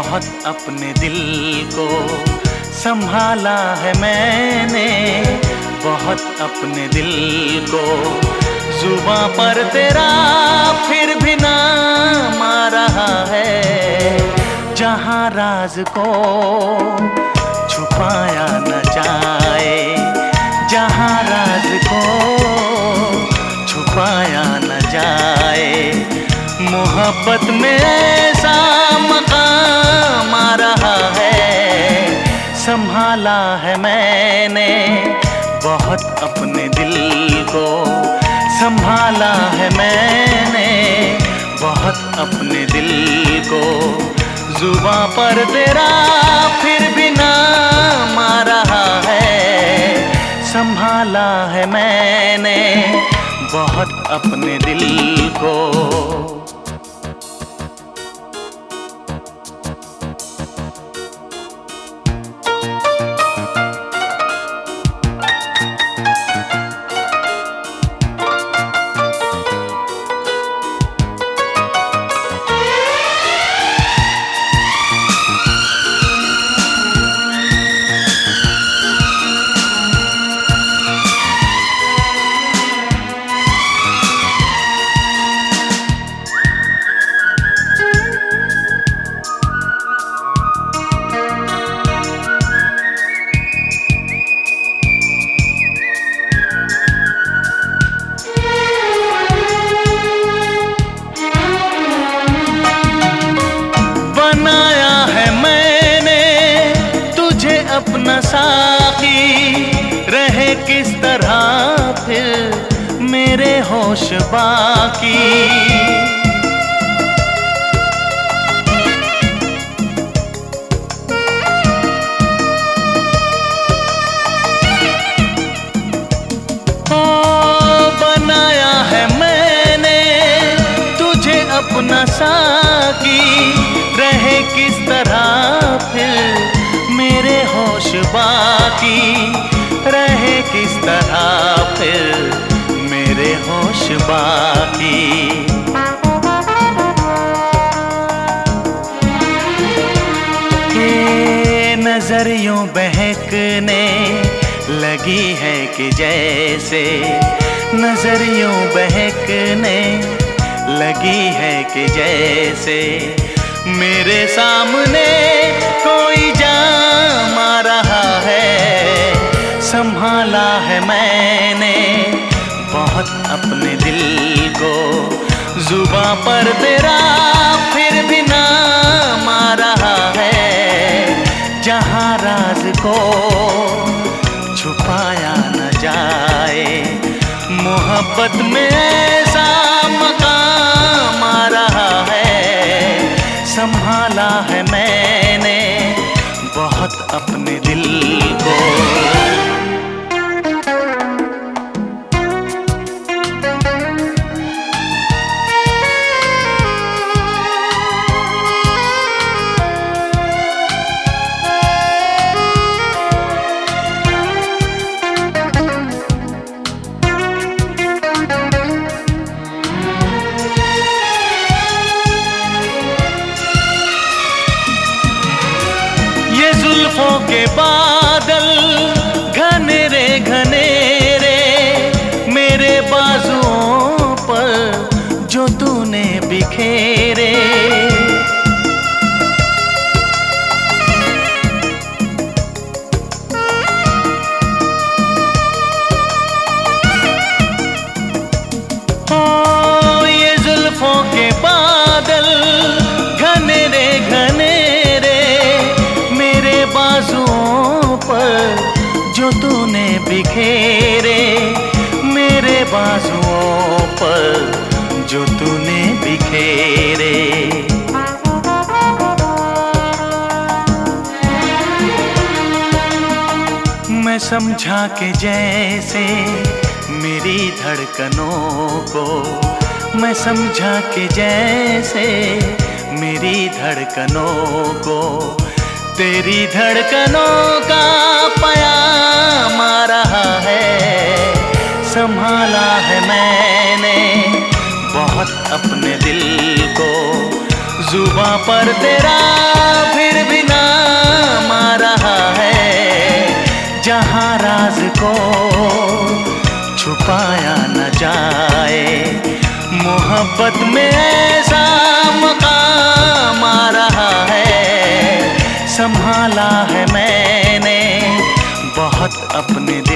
बहुत अपने दिल को संभाला है मैंने, बहुत अपने दिल को जुबां पर तेरा फिर भी नाम आ रहा है। जहां राज को छुपाया न जाए, जहां राज को छुपाया न जाए, मोहब्बत में ऐसा मकाम आ रहा है। संभाला है मैंने बहुत अपने दिल को, संभाला है मैंने बहुत अपने दिल को, जुबां पर तेरा फिर भी नाम आ रहा है। संभाला है मैंने बहुत अपने दिल को। अपना साथी रहे किस तरह फिर मेरे होश बाकी, ओ बनाया है मैंने तुझे अपना साथी, रहे किस तरह फिर मेरे होश बाकी, रहे किस तरह फिर मेरे होश बाकी। के नजर यूं बहकने लगी है कि जैसे, नजर यूं बहकने लगी है कि जैसे, मेरे सामने कोई जाम आ रहा है। संभाला है मैंने बहुत अपने दिल को, जुबां पर तेरा फिर भी नाम आ रहा है। जहां राज को छुपाया न जाए, मोहब्बत में ऐसा मकाम आ रहा है। संभाला है मैंने बहुत अपने दिल को। जुल्फों के बादल घनेरे घनेरे मेरे बाजुओं पर जो तूने बिखेरे, ओ ये जुल्फों के बादल घनेरे घनेरे बाजुओं पर जो तूने बिखेरे, मेरे बाजुओं पर जो तूने बिखेरे। मैं समझा कि जैसे मेरी धड़कनों को, मैं समझा कि जैसे मेरी धड़कनों को तेरी धड़कनों का पयाम आ रहा है। संभाला है मैंने बहुत अपने दिल को, जुबां पर तेरा मोहब्बत में ऐसा मकाम आ रहा है, संभाला है मैंने बहुत अपने दिल